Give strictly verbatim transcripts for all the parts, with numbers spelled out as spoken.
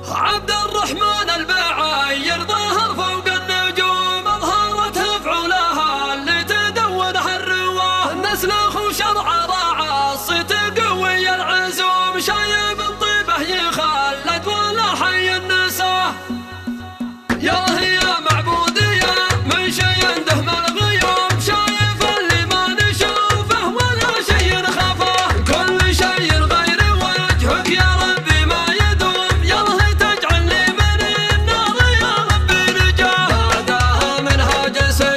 عبد الرحمن البعاير ظاهر فوق النجوم، أظهرت أفعولها اللي تدونها الرواه، نسلخ وشرع راعى الصيت قوي العزوم، شايب الطيبة يخلد ولا حي النساه. يا هي معبودي من شي عنده من الغيوم، شايف اللي ما نشوفه ولا شي نخافه، كل شي غير وجهك يا ربي ما يدوم، يالله تجعلني من النار يا ربي نجاه. بعدها منهاج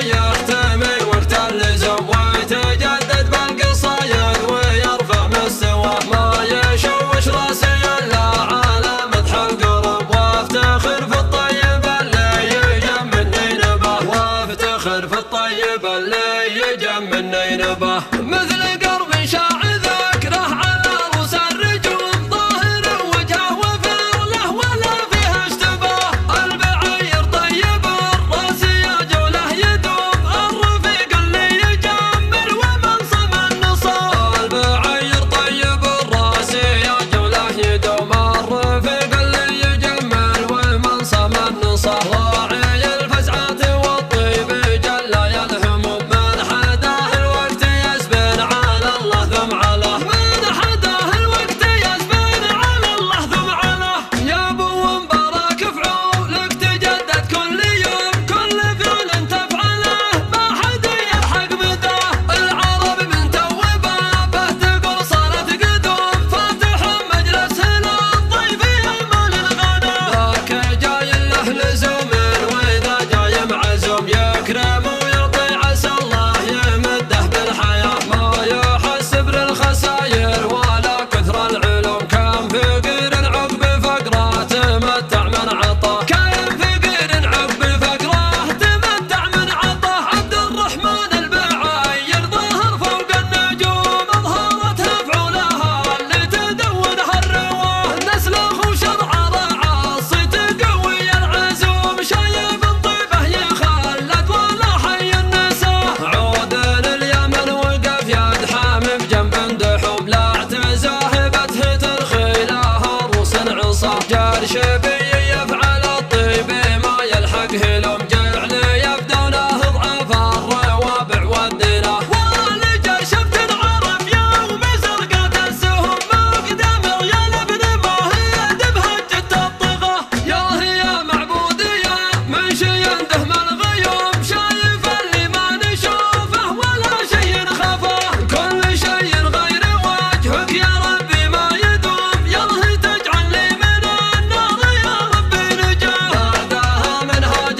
سيحتمي وقت اللزوم، ويتجدد بالقصايد ويرفع مستواه، ما يشوش راسي الا على مدح القرب، وافتخر في الطيب اللي يجمعني نباه، وافتخر في الطيب اللي يجمعني نباه. مثل قرب شاع ذكره على رؤوس الرجوم، ظاهر وجهه وفر له ولا فيها اشتباه، البعير طيب الراس يا جوله يدوم، الرفيق اللي يجمل ومنصب النصاب، البعير طيب الراس يا جوله يدوم، الرفيق اللي يجمل ومنصب النصاب، راعي الفزعات والطيب جل يلهمهم، من حداه الوقت يسبن على الله ثم علاه، من حداه الوقت يسبن على الله ثم علاه. يا ابو مبارك فعولك تجدد كل يوم، كل فعل تفعله ما حد يلحق مداه، العرب من توبه به تقول صارت قدوم، فاتح مجلس للضيف يمال الغدا، ذاك جاي له لزوم واذا جاي معزوم، يكرم ويعطي عسى الله يمده بالحياه، ما يحسب للخساير ولا كثر العلوم، كم فقير عقب فقره تمتع من عطاه، كم فقير عقب فقره تمتع من عطاه. عبد الرحمن البعاير ظاهر فوق النجوم، أظهرت أفعولها اللي تدونها الرواه، نسلخ وشرع راعى الصيت قوي العزوم، شايب الطيبة يخلد ولا حي النساه، عود لليمن وقف يدحم بجنب دحوم، لا اعتزاه بتهت الخيلها روس عصاه، جار شبي يفعل الطيب ما يلحق هلوم، جعل يبدونه ضعف الروابع والدناه، والجر شفت عرف يوم زرقت السهم، مقدم عيال ابن ما هي بهجة الطغاه. يا هي معبودي من شي عنده من الغيوم، شايف اللي ما نشوفه ولا شي نخافه، كل شي غير وجهك يا ربي ما يدوم، يالله تجعلني من النار يا ربي نجاه. بعدها منهاج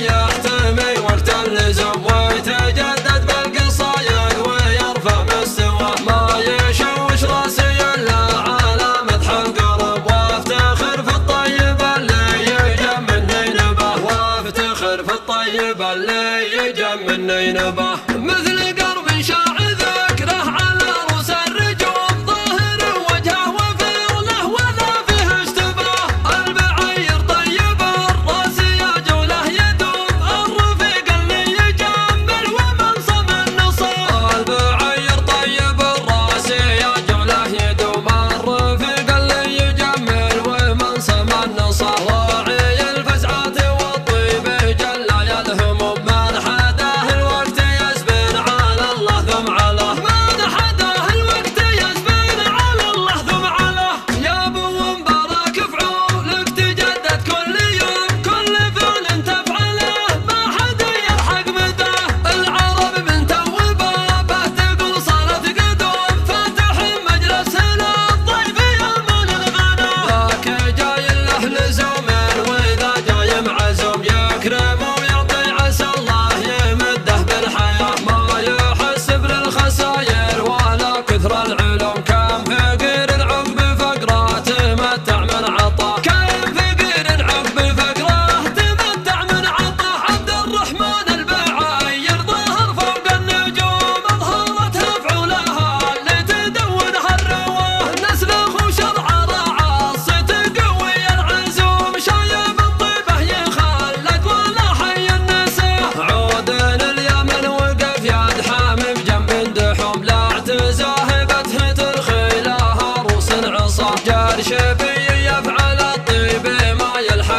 سيحتمي وقت اللزوم، ويتجدد بالقصايد ويرفع مستواه، ما يشوش راسي الا على مدح القرب، وافتخر في الطيب اللي يجمعني نباه، وافتخر في الطيب اللي يجمعني نباه. مثل قرب شاع ذكره على رؤوس الرجوم، ظاهر وجهه وفر له ولا فيه اشتباه، البعير طيب الراس يا جوله يدوم، الرفيق اللي يجمل ومنصب النصاب، البعير طيب الراس يا جوله يدوم، الرفيق اللي يجمل ومنصب النصاب، راعي الفزعات والطيب جل يلهمهم، من حداه الوقت يسبن على الله ثم علاه، من حداه الوقت يسبن على الله ثم علاه. يا ابو مبارك فعولك تجدد كل يوم، كل فعل تفعله ما حد يلحق مداه، العرب من توبه به تقول صارت قدوم، فاتح مجلس للضيف يمال الغدا، ذاك جاي له لزوم واذا جاي معزوم، يكرم ويعطي عسى الله يمده بالحياه، ما يحسب للخساير ولا كثر العلوم، كم فقير عقب فقره تمتع من عطاه، كم فقير عقب فقره تمتع من عطاه. عبد الرحمن البعاير ظاهر فوق النجوم، أظهرت أفعولها اللي تدونها الرواه، نسلخ وشرع راعى الصيت قوي العزوم، شايب الطيبة يخلد ولا حي النساه، عود لليمن وقف يدحم بجنب دحوم، لا اعتزاه بتهت الخيلها روس عصاه، جار شبي يفعل الطيب ما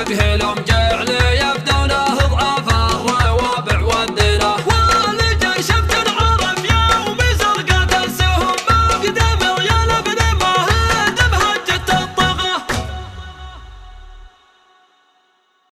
وجه الأمة